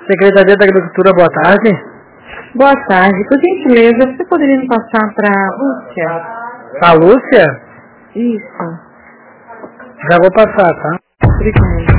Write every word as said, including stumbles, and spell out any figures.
Secretaria da Agricultura, boa tarde. Boa tarde. Por gentileza, você poderia me passar para a Lúcia? A Lúcia? Isso. Já vou passar, tá? Obrigada.